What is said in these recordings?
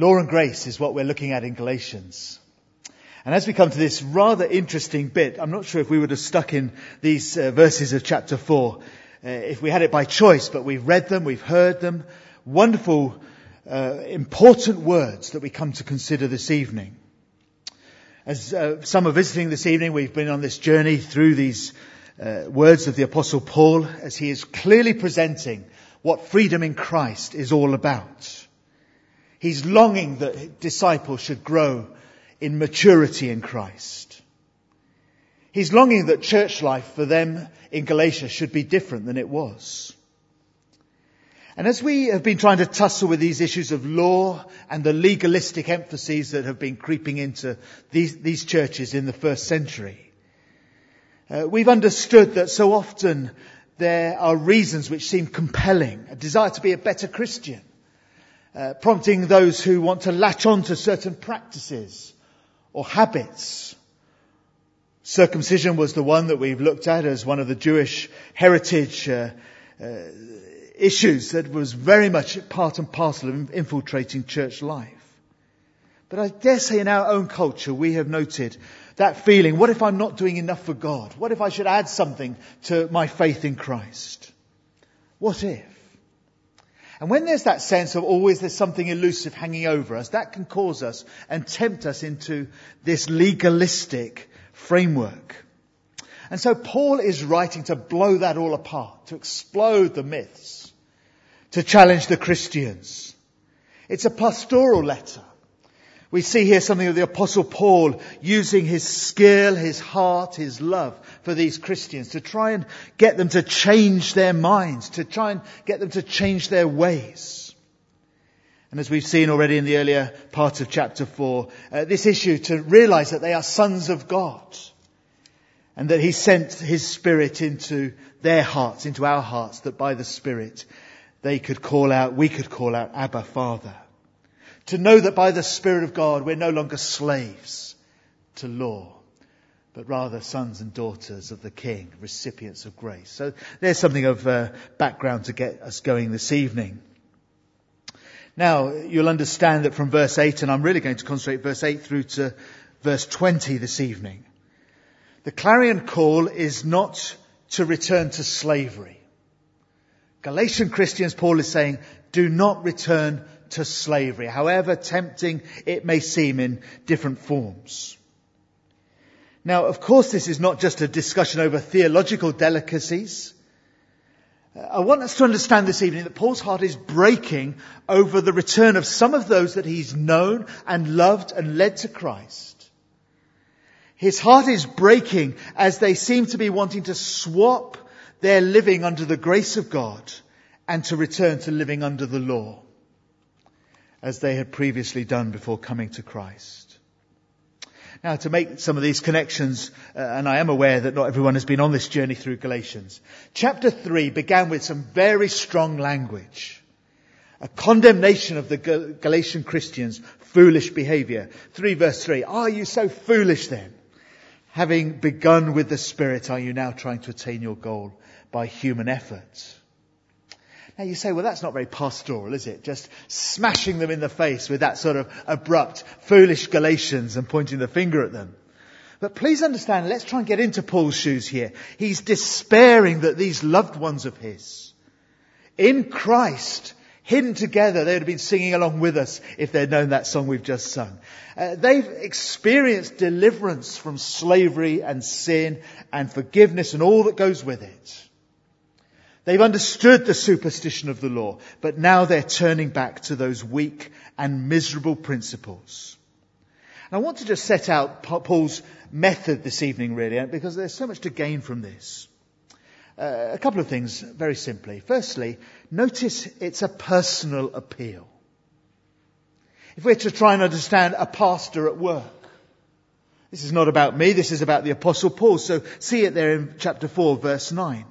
Law and grace is what we're looking at in Galatians. And as we come to this rather interesting bit, I'm not sure if we would have stuck in these verses of chapter 4 if we had it by choice, but we've read them, we've heard them. Wonderful, important words that we come to consider this evening. As some are visiting this evening, we've been on this journey through these words of the Apostle Paul as he is clearly presenting what freedom in Christ is all about. He's longing that disciples should grow in maturity in Christ. He's longing that church life for them in Galatia should be different than it was. And as we have been trying to tussle with these issues of law and the legalistic emphases that have been creeping into these churches in the first century, we've understood that so often there are reasons which seem compelling, a desire to be a better Christian, prompting those who want to latch on to certain practices or habits. Circumcision was the one that we've looked at as one of the Jewish heritage issues that was very much part and parcel of infiltrating church life. But I dare say in our own culture we have noted that feeling, what if I'm not doing enough for God? What if I should add something to my faith in Christ? What if? And when there's that sense of always there's something elusive hanging over us, that can cause us and tempt us into this legalistic framework. And so Paul is writing to blow that all apart, to explode the myths, to challenge the Christians. It's a pastoral letter. We see here something of the Apostle Paul using his skill, his heart, his love for these Christians to try and get them to change their minds, to try and get them to change their ways. And as we've seen already in the earlier part of chapter 4, this issue to realize that they are sons of God and that he sent his Spirit into their hearts, into our hearts, that by the Spirit we could call out, Abba, Father. To know that by the Spirit of God we're no longer slaves to law, but rather sons and daughters of the King, recipients of grace. So there's something of background to get us going this evening. Now, you'll understand that from verse 8, and I'm really going to concentrate verse 8 through to verse 20 this evening. The clarion call is not to return to slavery. Galatian Christians, Paul is saying, do not return to slavery, however tempting it may seem in different forms. Now, of course, this is not just a discussion over theological delicacies. I want us to understand this evening that Paul's heart is breaking over the return of some of those that he's known and loved and led to Christ. His heart is breaking as they seem to be wanting to swap their living under the grace of God and to return to living under the law, as they had previously done before coming to Christ. Now, to make some of these connections, and I am aware that not everyone has been on this journey through Galatians, chapter 3 began with some very strong language. A condemnation of the Galatian Christians' foolish behaviour. 3 verse 3, are you so foolish then? Having begun with the Spirit, are you now trying to attain your goal by human effort? Now you say, well, that's not very pastoral, is it? Just smashing them in the face with that sort of abrupt, foolish Galatians and pointing the finger at them. But please understand, let's try and get into Paul's shoes here. He's despairing that these loved ones of his, in Christ, hidden together, they would have been singing along with us if they'd known that song we've just sung. They've experienced deliverance from slavery and sin and forgiveness and all that goes with it. They've understood the superstition of the law, but now they're turning back to those weak and miserable principles. And I want to just set out Paul's method this evening, really, because there's so much to gain from this. A couple of things, very simply. Firstly, notice it's a personal appeal. If we're to try and understand a pastor at work, this is not about me, this is about the Apostle Paul. So see it there in chapter 4, verse 9.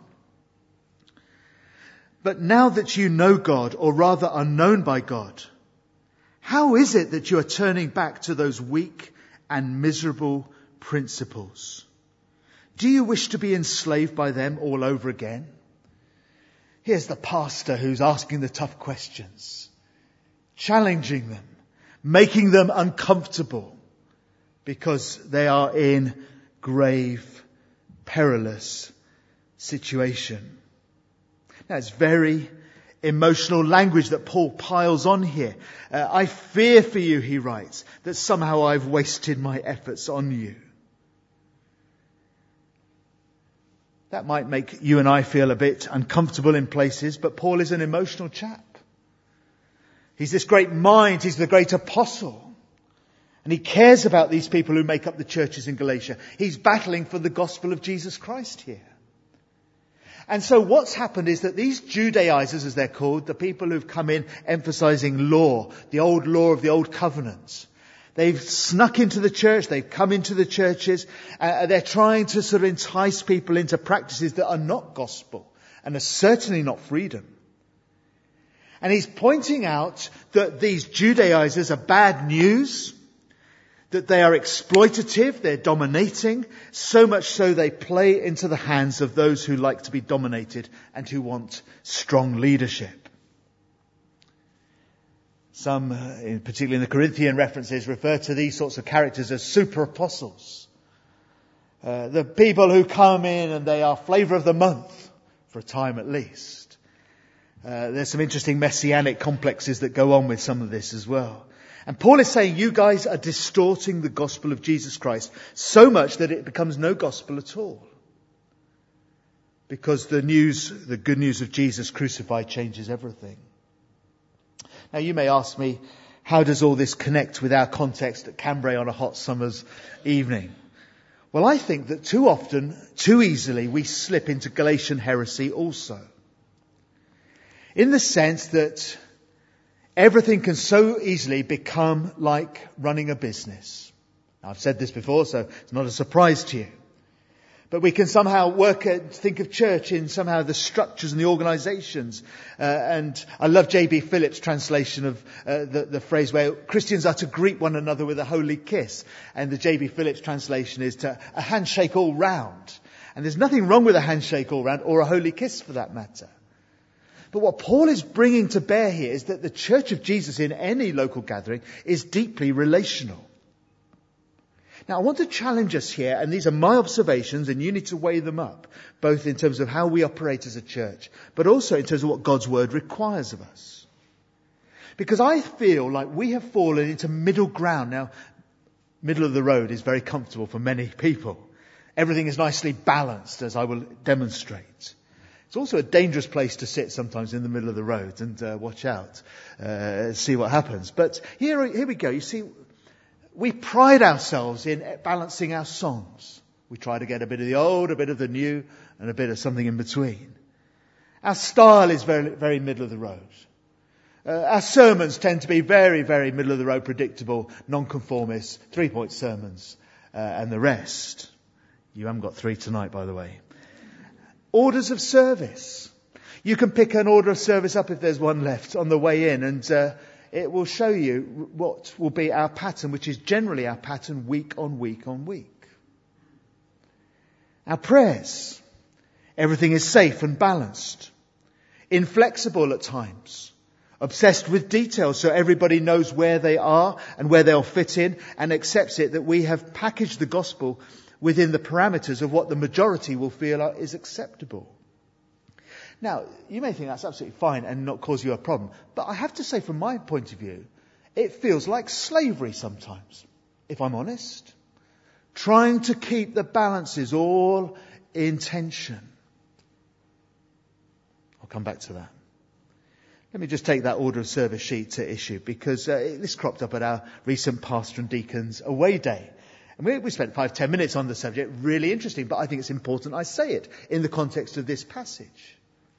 But now that you know God, or rather are known by God, how is it that you are turning back to those weak and miserable principles? Do you wish to be enslaved by them all over again? Here's the pastor who's asking the tough questions, challenging them, making them uncomfortable because they are in grave, perilous situation. Now, it's very emotional language that Paul piles on here. I fear for you, he writes, that somehow I've wasted my efforts on you. That might make you and I feel a bit uncomfortable in places, but Paul is an emotional chap. He's this great mind, he's the great apostle. And he cares about these people who make up the churches in Galatia. He's battling for the gospel of Jesus Christ here. And so what's happened is that these Judaizers, as they're called, the people who've come in emphasizing law, the old law of the old covenants, they've snuck into the church, they've come into the churches, they're trying to sort of entice people into practices that are not gospel and are certainly not freedom. And he's pointing out that these Judaizers are bad news, that they are exploitative, they're dominating, so much so they play into the hands of those who like to be dominated and who want strong leadership. Some, particularly in the Corinthian references, refer to these sorts of characters as super apostles. The people who come in and they are flavour of the month, for a time at least. There's some interesting messianic complexes that go on with some of this as well. And Paul is saying you guys are distorting the gospel of Jesus Christ so much that it becomes no gospel at all. Because the good news of Jesus crucified changes everything. Now you may ask me, how does all this connect with our context at Cambrai on a hot summer's evening? Well, I think that too often, too easily, we slip into Galatian heresy also. In the sense that everything can so easily become like running a business. Now, I've said this before, so it's not a surprise to you. But we can somehow think of church in somehow the structures and the organizations. And I love J.B. Phillips' translation of the phrase where Christians are to greet one another with a holy kiss. And the J.B. Phillips translation is to a handshake all round. And there's nothing wrong with a handshake all round or a holy kiss for that matter. But what Paul is bringing to bear here is that the Church of Jesus in any local gathering is deeply relational. Now, I want to challenge us here, and these are my observations, and you need to weigh them up, both in terms of how we operate as a church, but also in terms of what God's Word requires of us. Because I feel like we have fallen into middle ground. Now, middle of the road is very comfortable for many people. Everything is nicely balanced, as I will demonstrate. It's also a dangerous place to sit sometimes in the middle of the road and watch out, see what happens. But here we go. You see, we pride ourselves in balancing our songs. We try to get a bit of the old, a bit of the new, and a bit of something in between. Our style is very, very middle of the road. Our sermons tend to be very, very middle of the road, predictable, non-conformist, 3-point sermons, and the rest. You haven't got 3 tonight, by the way. Orders of service. You can pick an order of service up if there's one left on the way in, and it will show you what will be our pattern, which is generally our pattern week on week on week. Our prayers. Everything is safe and balanced. Inflexible at times. Obsessed with details so everybody knows where they are and where they'll fit in and accepts it that we have packaged the gospel within the parameters of what the majority will feel is acceptable. Now, you may think that's absolutely fine and not cause you a problem. But I have to say, from my point of view, it feels like slavery sometimes, if I'm honest. Trying to keep the balances all in tension. I'll come back to that. Let me just take that order of service sheet to issue, because this cropped up at our recent Pastor and Deacons Away Day. And we spent 5-10 minutes on the subject, really interesting, but I think it's important I say it in the context of this passage.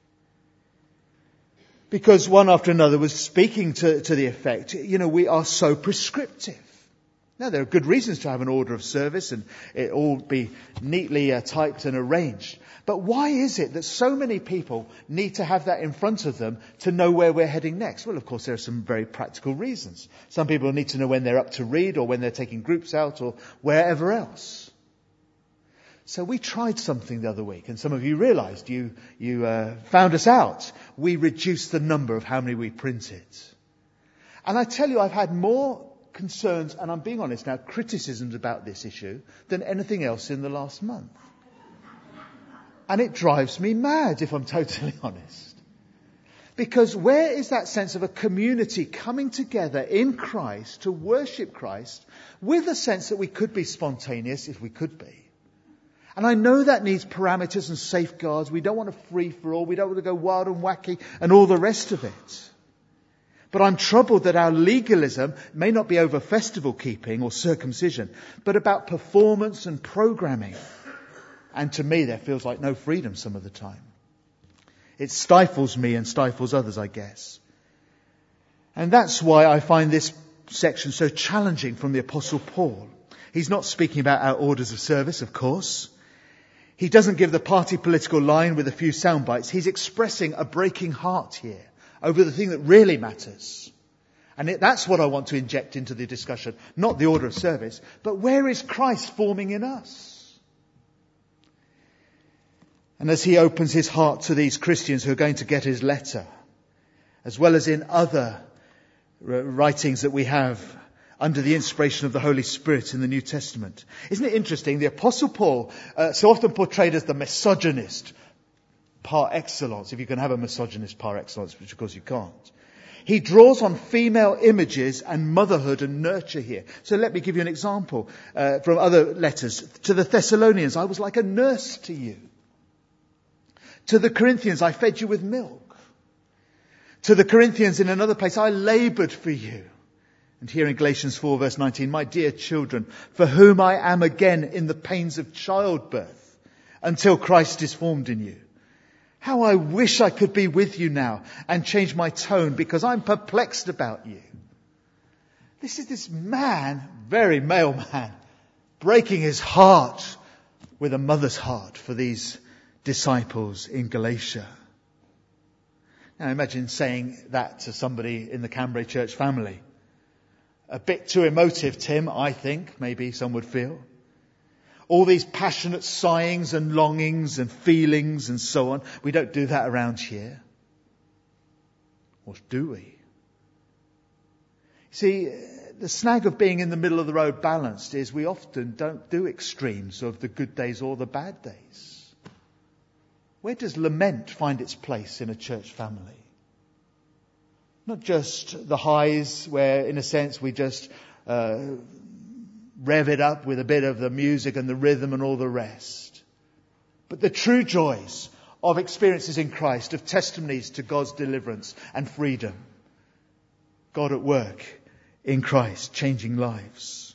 Because one after another was speaking to the effect, we are so prescriptive. Now, there are good reasons to have an order of service and it all be neatly typed and arranged. But why is it that so many people need to have that in front of them to know where we're heading next? Well, of course, there are some very practical reasons. Some people need to know when they're up to read or when they're taking groups out or wherever else. So we tried something the other week, and some of you realised, you found us out. We reduced the number of how many we printed. And I tell you, I've had more concerns, and I'm being honest now, criticisms about this issue than anything else in the last month. And it drives me mad, if I'm totally honest. Because where is that sense of a community coming together in Christ to worship Christ with a sense that we could be spontaneous if we could be? And I know that needs parameters and safeguards. We don't want a free-for-all. We don't want to go wild and wacky and all the rest of it. But I'm troubled that our legalism may not be over festival keeping or circumcision, but about performance and programming. And to me, there feels like no freedom some of the time. It stifles me and stifles others, I guess. And that's why I find this section so challenging from the Apostle Paul. He's not speaking about our orders of service, of course. He doesn't give the party political line with a few sound bites. He's expressing a breaking heart here over the thing that really matters. And that's what I want to inject into the discussion. Not the order of service, but where is Christ forming in us? And as he opens his heart to these Christians who are going to get his letter, as well as in other writings that we have under the inspiration of the Holy Spirit in the New Testament. Isn't it interesting? The Apostle Paul, so often portrayed as the misogynist par excellence, if you can have a misogynist par excellence, which of course you can't. He draws on female images and motherhood and nurture here. So let me give you an example from other letters. To the Thessalonians, I was like a nurse to you. To the Corinthians, I fed you with milk. To the Corinthians in another place, I laboured for you. And here in Galatians 4 verse 19, my dear children, for whom I am again in the pains of childbirth, until Christ is formed in you. How I wish I could be with you now and change my tone, because I'm perplexed about you. This is this man, very male man, breaking his heart with a mother's heart for these disciples in Galatia. Now imagine saying that to somebody in the Cambrai church family. A bit too emotive, Tim, I think, maybe some would feel. All these passionate sighings and longings and feelings and so on. We don't do that around here. Or do we? See, the snag of being in the middle of the road balanced is we often don't do extremes of the good days or the bad days. Where does lament find its place in a church family? Not just the highs where, in a sense, we just rev it up with a bit of the music and the rhythm and all the rest. But the true joys of experiences in Christ, of testimonies to God's deliverance and freedom. God at work in Christ, changing lives.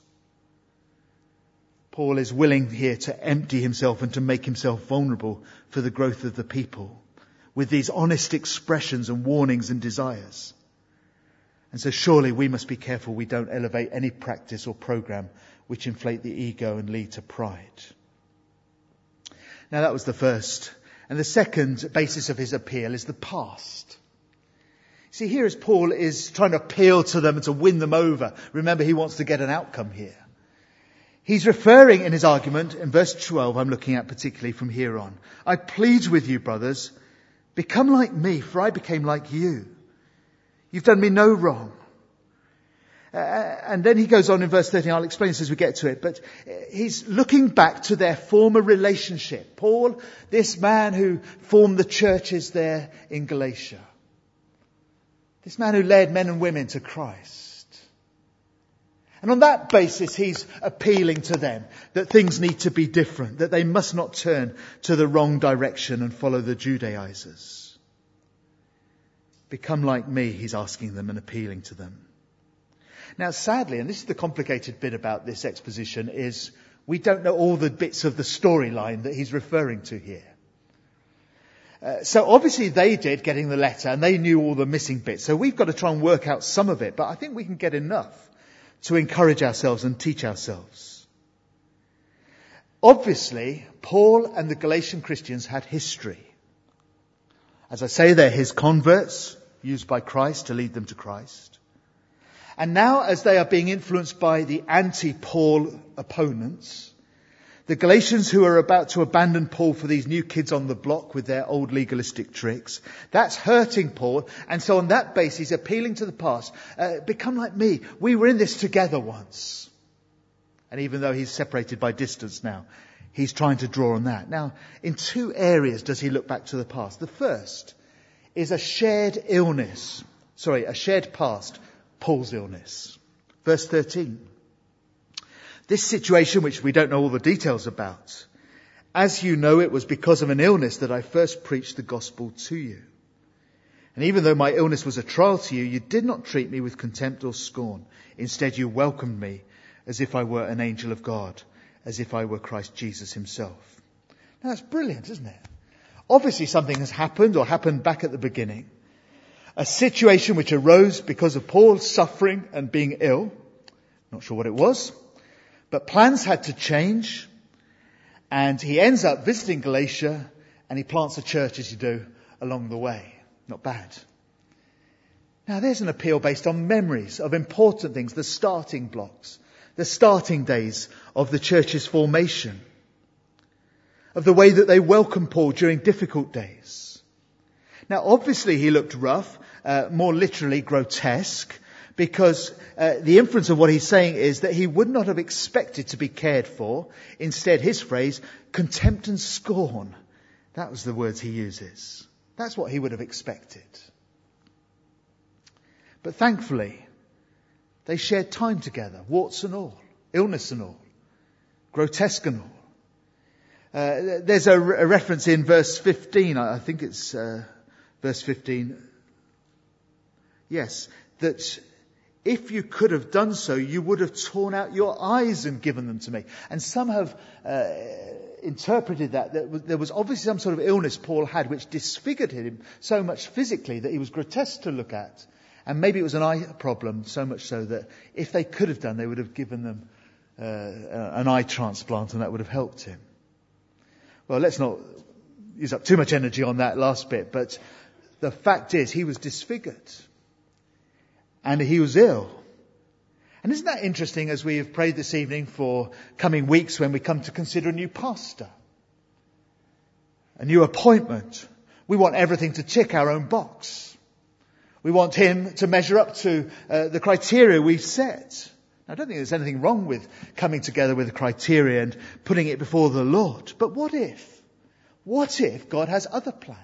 Paul is willing here to empty himself and to make himself vulnerable for the growth of the people, with these honest expressions and warnings and desires. And so surely we must be careful we don't elevate any practice or program which inflate the ego and lead to pride. Now that was the first. And the second basis of his appeal is the past. See, here as Paul is trying to appeal to them and to win them over. Remember, he wants to get an outcome here. He's referring in his argument, in verse 12, I'm looking at particularly from here on. I plead with you, brothers, become like me, for I became like you. You've done me no wrong. And then he goes on in verse 13. I'll explain this as we get to it. But he's looking back to their former relationship. Paul, this man who formed the churches there in Galatia. This man who led men and women to Christ. And on that basis, he's appealing to them that things need to be different, that they must not turn to the wrong direction and follow the Judaizers. Become like me, he's asking them and appealing to them. Now, sadly, and this is the complicated bit about this exposition, is we don't know all the bits of the storyline that he's referring to here. So obviously they did, getting the letter, and they knew all the missing bits. So we've got to try and work out some of it, but I think we can get enough to encourage ourselves and teach ourselves. Obviously, Paul and the Galatian Christians had history. As I say, they're his converts, used by Christ to lead them to Christ. And now, as they are being influenced by the anti-Paul opponents, The Galatians who are about to abandon Paul for these new kids on the block with their old legalistic tricks, that's hurting Paul. And so on that basis, he's appealing to the past. Become like me. We were in this together once. And even though he's separated by distance now, he's trying to draw on that. Now, in two areas does he look back to the past. The first is a shared past, Paul's illness. Verse 13. This situation, which we don't know all the details about, as you know, it was because of an illness that I first preached the gospel to you. And even though my illness was a trial to you, you did not treat me with contempt or scorn. Instead, you welcomed me as if I were an angel of God, as if I were Christ Jesus himself. Now that's brilliant, isn't it? Obviously something has happened or happened back at the beginning. A situation which arose because of Paul's suffering and being ill. Not sure what it was. But plans had to change, and he ends up visiting Galatia, and he plants a church, as you do, along the way. Not bad. Now there's an appeal based on memories of important things, the starting blocks, the starting days of the church's formation, of the way that they welcomed Paul during difficult days. Now obviously he looked rough, more literally grotesque, because the inference of what he's saying is that he would not have expected to be cared for. Instead, his phrase, contempt and scorn. That was the words he uses. That's what he would have expected. But thankfully, they shared time together, warts and all, illness and all, grotesque and all. There's a reference in verse 15, I think it's verse 15. Yes, that if you could have done so, you would have torn out your eyes and given them to me. And some have interpreted that there was obviously some sort of illness Paul had which disfigured him so much physically that he was grotesque to look at. And maybe it was an eye problem, so much so that if they could have done, they would have given them an eye transplant, and that would have helped him. Well, let's not use up too much energy on that last bit, but the fact is he was disfigured. And he was ill. And isn't that interesting as we have prayed this evening for coming weeks when we come to consider a new pastor? A new appointment. We want everything to tick our own box. We want him to measure up to the criteria we've set. Now, I don't think there's anything wrong with coming together with a criteria and putting it before the Lord. But what if? What if God has other plans?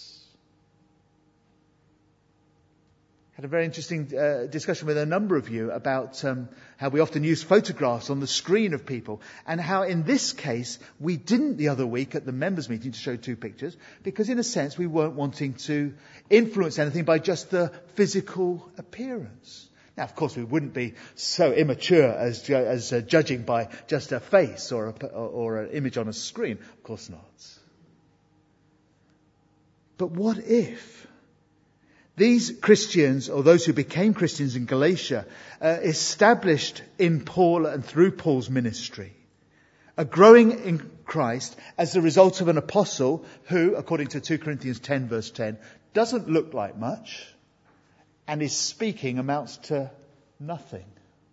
Had a very interesting discussion with a number of you about how we often use photographs on the screen of people, and how in this case we didn't the other week at the members meeting to show two pictures, because in a sense we weren't wanting to influence anything by just the physical appearance. Now, of course, we wouldn't be so immature as judging by just a face or an image on a screen. Of course not. But what if these Christians, or those who became Christians in Galatia, established in Paul and through Paul's ministry, are growing in Christ as the result of an apostle who, according to 2 Corinthians 10 verse 10, doesn't look like much, and his speaking amounts to nothing.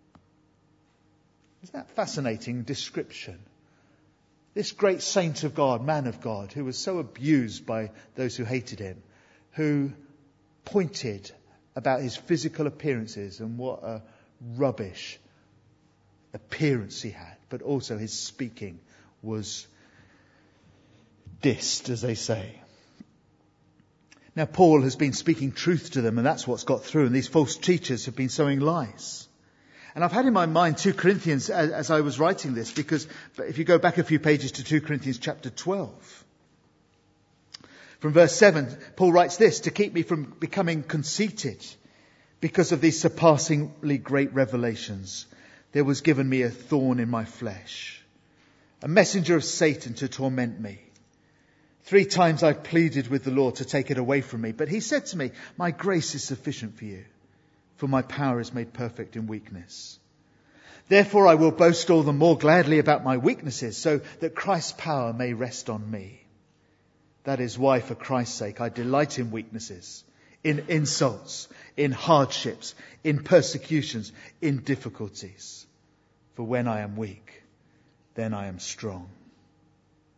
Isn't that a fascinating description? This great saint of God, man of God, who was so abused by those who hated him, who pointed about his physical appearances and what a rubbish appearance he had, but also his speaking was dissed, as they say. Now, Paul has been speaking truth to them, and that's what's got through, and these false teachers have been sowing lies. And I've had in my mind 2 Corinthians as I was writing this, because if you go back a few pages to 2 Corinthians chapter 12, from verse 7, Paul writes this: to keep me from becoming conceited because of these surpassingly great revelations, there was given me a thorn in my flesh, a messenger of Satan to torment me. 3 times I pleaded with the Lord to take it away from me, but he said to me, my grace is sufficient for you, for my power is made perfect in weakness. Therefore I will boast all the more gladly about my weaknesses, so that Christ's power may rest on me. That is why, for Christ's sake, I delight in weaknesses, in insults, in hardships, in persecutions, in difficulties. For when I am weak, then I am strong.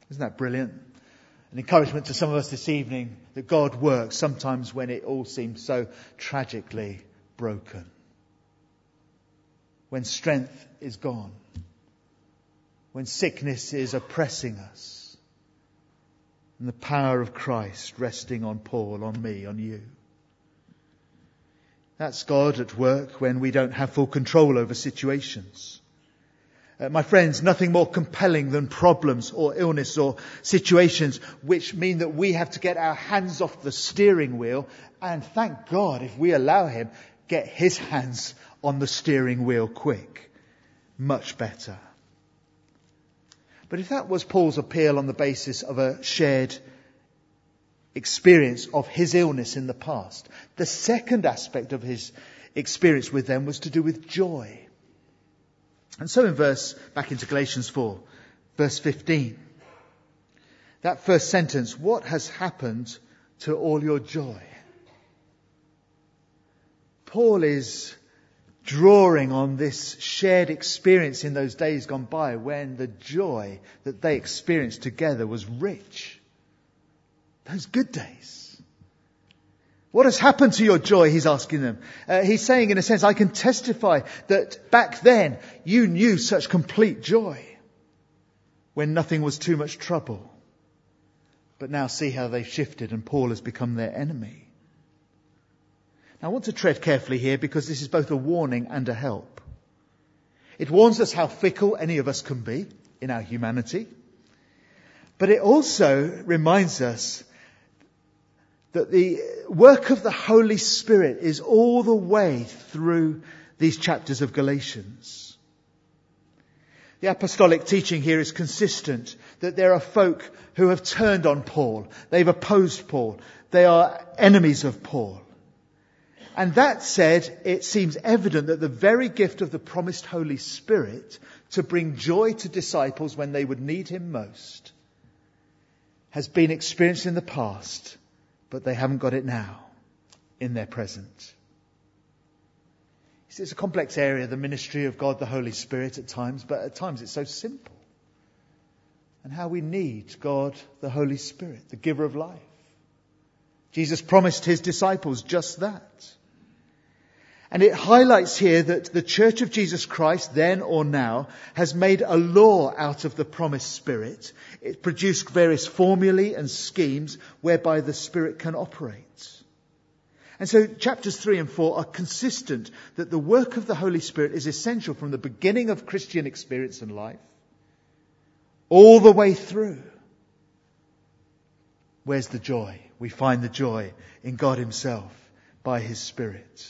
Isn't that brilliant? An encouragement to some of us this evening that God works sometimes when it all seems so tragically broken. When strength is gone. When sickness is oppressing us. And the power of Christ resting on Paul, on me, on you. That's God at work when we don't have full control over situations. My friends, nothing more compelling than problems or illness or situations which mean that we have to get our hands off the steering wheel and, thank God, if we allow Him, get His hands on the steering wheel quick. Much better. But if that was Paul's appeal on the basis of a shared experience of his illness in the past, the second aspect of his experience with them was to do with joy. And so back into Galatians 4, verse 15. That first sentence, what has happened to all your joy? Paul is drawing on this shared experience in those days gone by when the joy that they experienced together was rich. Those good days. What has happened to your joy? He's asking them. He's saying, in a sense, I can testify that back then you knew such complete joy when nothing was too much trouble. But now see how they've shifted and Paul has become their enemy. Now I want to tread carefully here because this is both a warning and a help. It warns us how fickle any of us can be in our humanity. But it also reminds us that the work of the Holy Spirit is all the way through these chapters of Galatians. The apostolic teaching here is consistent that there are folk who have turned on Paul. They've opposed Paul. They are enemies of Paul. And that said, it seems evident that the very gift of the promised Holy Spirit to bring joy to disciples when they would need Him most has been experienced in the past, but they haven't got it now in their present. It's a complex area, the ministry of God, the Holy Spirit at times, but at times it's so simple. And how we need God, the Holy Spirit, the giver of life. Jesus promised His disciples just that. And it highlights here that the Church of Jesus Christ, then or now, has made a law out of the promised Spirit. It produced various formulae and schemes whereby the Spirit can operate. And so chapters 3 and 4 are consistent that the work of the Holy Spirit is essential from the beginning of Christian experience and life, all the way through. Where's the joy? We find the joy in God Himself by His Spirit.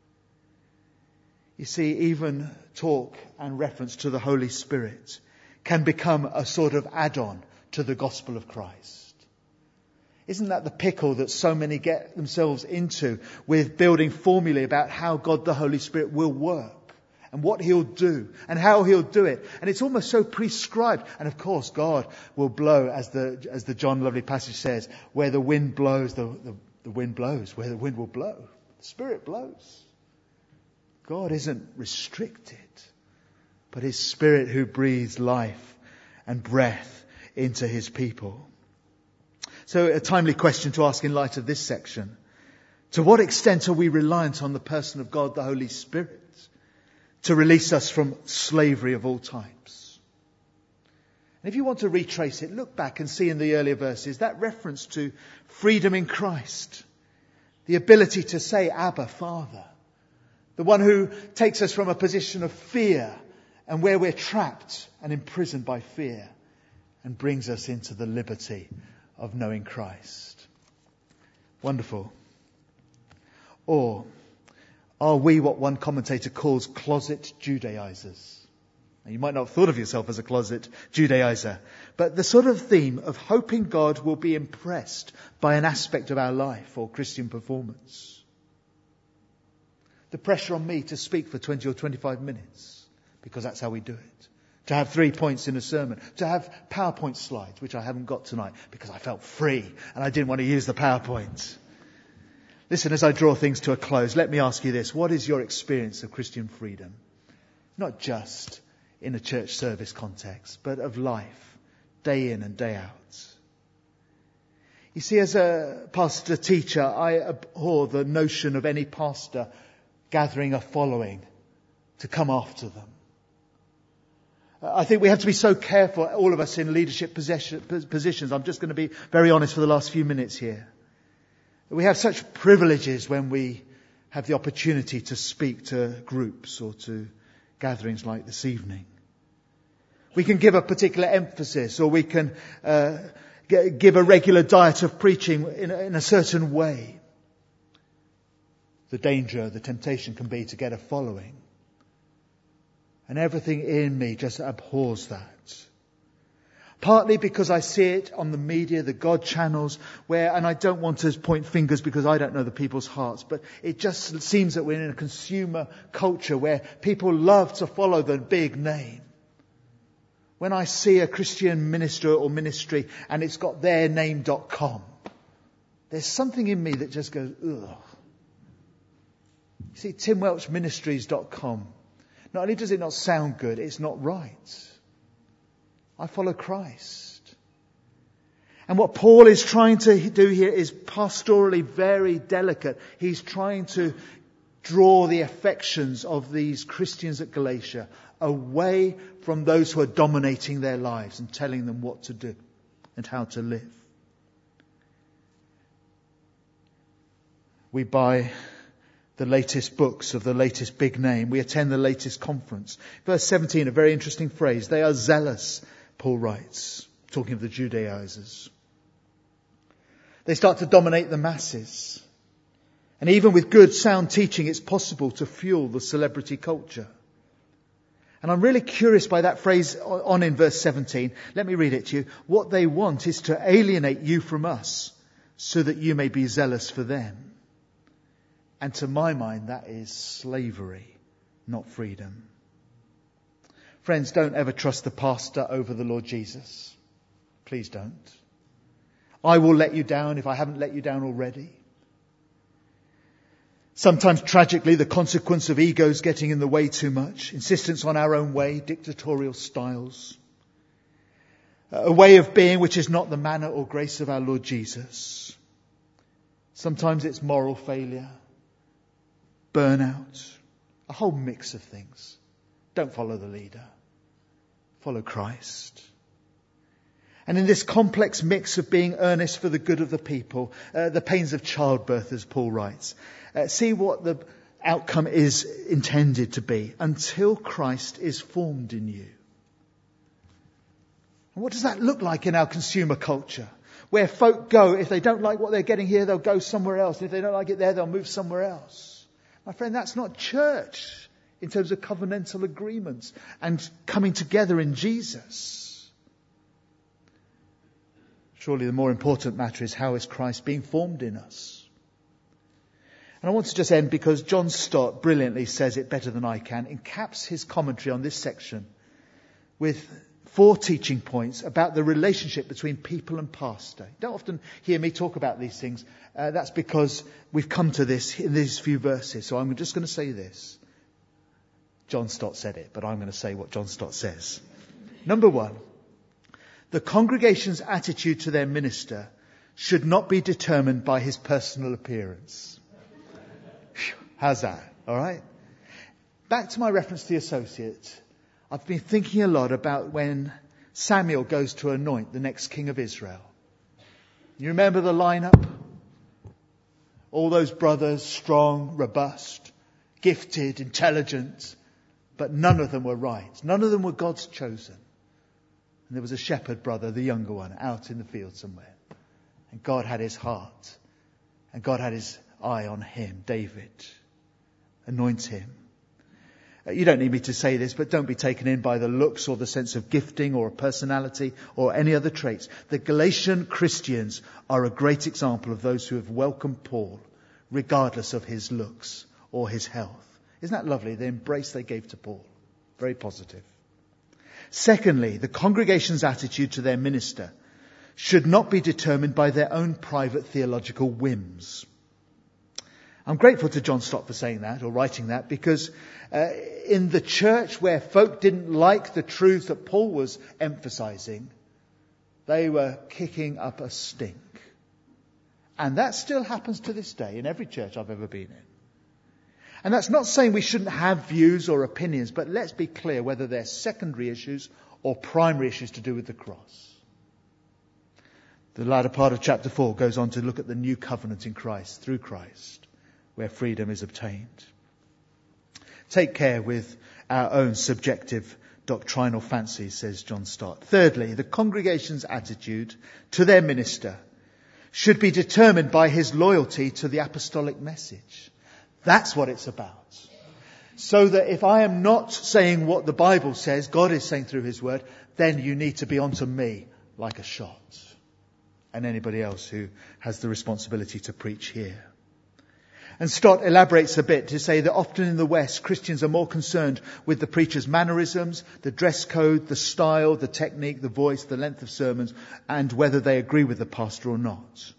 You see, even talk and reference to the Holy Spirit can become a sort of add-on to the gospel of Christ. Isn't that the pickle that so many get themselves into with building formulae about how God the Holy Spirit will work and what He'll do and how He'll do it? And it's almost so prescribed. And of course, God will blow, as the John Lovely passage says, where the wind blows, the wind blows, where the wind will blow. The Spirit blows. God isn't restricted, but His Spirit who breathes life and breath into His people. So a timely question to ask in light of this section. To what extent are we reliant on the person of God, the Holy Spirit, to release us from slavery of all types? And if you want to retrace it, look back and see in the earlier verses that reference to freedom in Christ. The ability to say, Abba, Father. The one who takes us from a position of fear and where we're trapped and imprisoned by fear and brings us into the liberty of knowing Christ. Wonderful. Or are we what one commentator calls closet Judaizers? Now, you might not have thought of yourself as a closet Judaizer, but the sort of theme of hoping God will be impressed by an aspect of our life or Christian performance. The pressure on me to speak for 20 or 25 minutes, because that's how we do it. To have 3 points in a sermon. To have PowerPoint slides, which I haven't got tonight, because I felt free and I didn't want to use the PowerPoint. Listen, as I draw things to a close, let me ask you this. What is your experience of Christian freedom? Not just in a church service context, but of life, day in and day out. You see, as a pastor teacher, I abhor the notion of any pastor gathering a following to come after them. I think we have to be so careful, all of us in leadership positions. I'm just going to be very honest for the last few minutes here. We have such privileges when we have the opportunity to speak to groups or to gatherings like this evening. We can give a particular emphasis, or we can give a regular diet of preaching in a certain way. The danger, the temptation can be to get a following. And everything in me just abhors that. Partly because I see it on the media, the God channels, and I don't want to point fingers because I don't know the people's hearts, but it just seems that we're in a consumer culture where people love to follow the big name. When I see a Christian minister or ministry and it's got theirname.com, there's something in me that just goes, ugh. You see, timwelchministries.com. Not only does it not sound good, it's not right. I follow Christ. And what Paul is trying to do here is pastorally very delicate. He's trying to draw the affections of these Christians at Galatia away from those who are dominating their lives and telling them what to do and how to live. We buy the latest books of the latest big name. We attend the latest conference. Verse 17, a very interesting phrase. They are zealous, Paul writes, talking of the Judaizers. They start to dominate the masses. And even with good, sound teaching, it's possible to fuel the celebrity culture. And I'm really curious by that phrase on in verse 17. Let me read it to you. What they want is to alienate you from us so that you may be zealous for them. And to my mind, that is slavery, not freedom. Friends, don't ever trust the pastor over the Lord Jesus. Please don't. I will let you down if I haven't let you down already. Sometimes tragically, the consequence of egos getting in the way too much, insistence on our own way, dictatorial styles, a way of being which is not the manner or grace of our Lord Jesus. Sometimes it's moral failure, burnout, a whole mix of things. Don't follow the leader. Follow Christ. And in this complex mix of being earnest for the good of the people, the pains of childbirth, as Paul writes, see what the outcome is intended to be until Christ is formed in you. And what does that look like in our consumer culture? Where folk go, if they don't like what they're getting here, they'll go somewhere else. And if they don't like it there, they'll move somewhere else. My friend, that's not church in terms of covenantal agreements and coming together in Jesus. Surely the more important matter is how is Christ being formed in us? And I want to just end because John Stott brilliantly says it better than I can, encaps his commentary on this section with 4 teaching points about the relationship between people and pastor. You don't often hear me talk about these things. That's because we've come to this in these few verses. So I'm just going to say this. John Stott said it, but I'm going to say what John Stott says. Number 1, the congregation's attitude to their minister should not be determined by his personal appearance. How's that? All right? Back to my reference to the associate. I've been thinking a lot about when Samuel goes to anoint the next king of Israel. You remember the lineup? All those brothers, strong, robust, gifted, intelligent, but none of them were right. None of them were God's chosen. And there was a shepherd brother, the younger one, out in the field somewhere. And God had his heart. And God had his eye on him, David. Anoint him. You don't need me to say this, but don't be taken in by the looks or the sense of gifting or personality or any other traits. The Galatian Christians are a great example of those who have welcomed Paul, regardless of his looks or his health. Isn't that lovely? The embrace they gave to Paul. Very positive. Secondly, the congregation's attitude to their minister should not be determined by their own private theological whims. I'm grateful to John Stott for saying that or writing that because in the church where folk didn't like the truth that Paul was emphasizing, They were kicking up a stink. And that still happens to this day in every church I've ever been in. And that's not saying we shouldn't have views or opinions, but let's be clear whether they're secondary issues or primary issues to do with the cross. The latter part of chapter 4 goes on to look at the new covenant in Christ, through Christ, where freedom is obtained. Take care with our own subjective doctrinal fancies, says John Stott. Thirdly, the congregation's attitude to their minister should be determined by his loyalty to the apostolic message. That's what it's about. So that if I am not saying what the Bible says, God is saying through his word, then you need to be onto me like a shot. And anybody else who has the responsibility to preach here. And Stott elaborates a bit to say that often in the West, Christians are more concerned with the preacher's mannerisms, the dress code, the style, the technique, the voice, the length of sermons, and whether they agree with the pastor or not.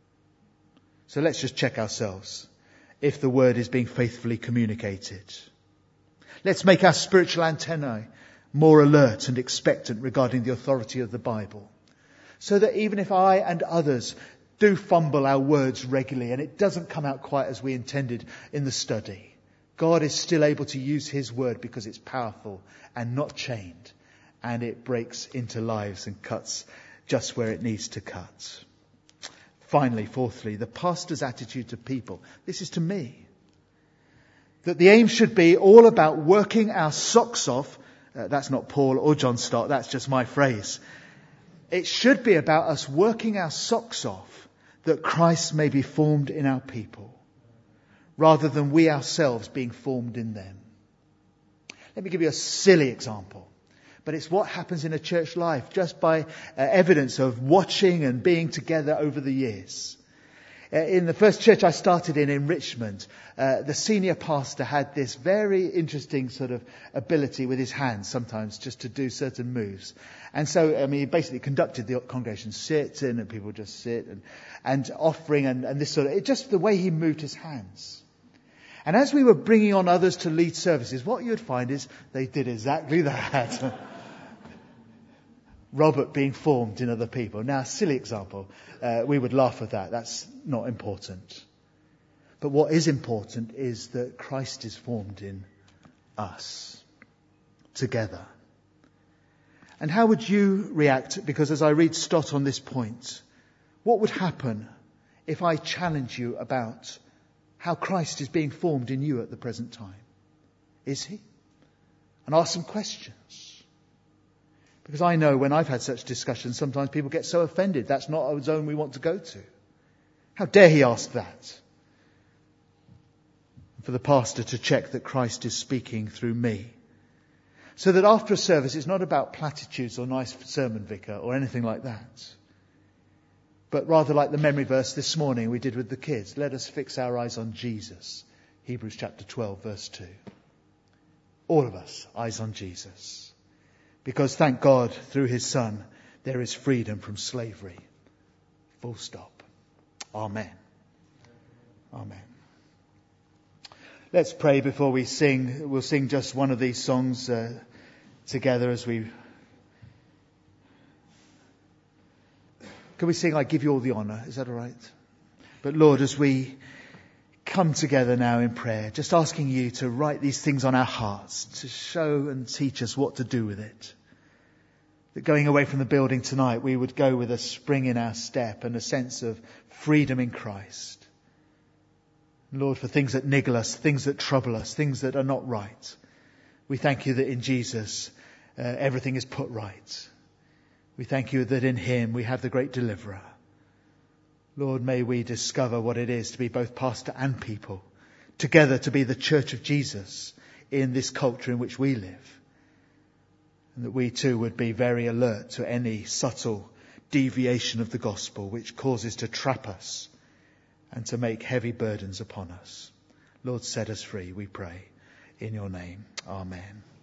So let's just check ourselves if the word is being faithfully communicated. Let's make our spiritual antennae more alert and expectant regarding the authority of the Bible. So that even if I and others do fumble our words regularly and it doesn't come out quite as we intended in the study, God is still able to use his word because it's powerful and not chained, and it breaks into lives and cuts just where it needs to cut. Finally, fourthly, the pastor's attitude to people. This is to me. That the aim should be all about working our socks off. That's not Paul or John Stott, that's just my phrase. It should be about us working our socks off that Christ may be formed in our people, rather than we ourselves being formed in them. Let me give you a silly example. But it's what happens in a church life just by evidence of watching and being together over the years. In the first church I started in Richmond, the senior pastor had this very interesting sort of ability with his hands sometimes just to do certain moves. And so, he basically conducted the congregation sit in and people just sit and offering and this sort of, just the way he moved his hands. And as we were bringing on others to lead services, what you'd find is they did exactly that. Robert being formed in other people. Now, silly example. We would laugh at that. That's not important. But what is important is that Christ is formed in us together. And how would you react? Because as I read Stott on this point, what would happen if I challenge you about how Christ is being formed in you at the present time? Is he? And ask some questions. Because I know when I've had such discussions, sometimes people get so offended. That's not a zone we want to go to. How dare he ask that? For the pastor to check that Christ is speaking through me. So that after a service, it's not about platitudes or nice sermon, vicar, or anything like that. But rather like the memory verse this morning we did with the kids. Let us fix our eyes on Jesus. Hebrews chapter 12, verse 2. All of us, eyes on Jesus. Because thank God, through his Son, there is freedom from slavery. Full stop. Amen. Amen. Let's pray before we sing. We'll sing just one of these songs together as we... Can we sing, I give you all the honour? Is that all right? But Lord, as we come together now in prayer, just asking you to write these things on our hearts, to show and teach us what to do with it. That going away from the building tonight, we would go with a spring in our step and a sense of freedom in Christ. Lord, for things that niggle us, things that trouble us, things that are not right, we thank you that in Jesus everything is put right. We thank you that in him we have the great deliverer. Lord, may we discover what it is to be both pastor and people, together to be the church of Jesus in this culture in which we live. And that we too would be very alert to any subtle deviation of the gospel which causes to trap us and to make heavy burdens upon us. Lord, set us free, we pray. In your name, amen.